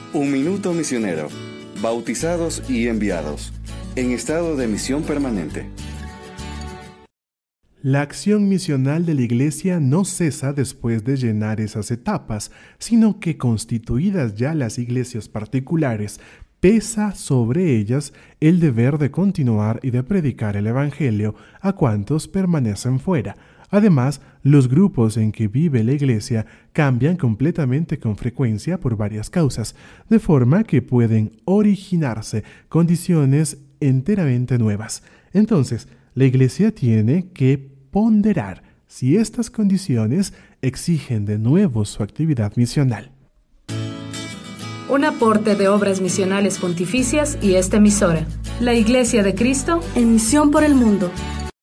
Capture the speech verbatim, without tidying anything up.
Un minuto misionero. Bautizados y enviados. En estado de misión permanente. La acción misional de la Iglesia no cesa después de llenar esas etapas, sino que constituidas ya las iglesias particulares, pesa sobre ellas el deber de continuar y de predicar el Evangelio a cuantos permanecen fuera. Además, los grupos en que vive la Iglesia cambian completamente con frecuencia por varias causas, de forma que pueden originarse condiciones enteramente nuevas. Entonces, la Iglesia tiene que ponderar si estas condiciones exigen de nuevo su actividad misional. Un aporte de Obras Misionales Pontificias y esta emisora, la Iglesia de Cristo, en misión por el mundo.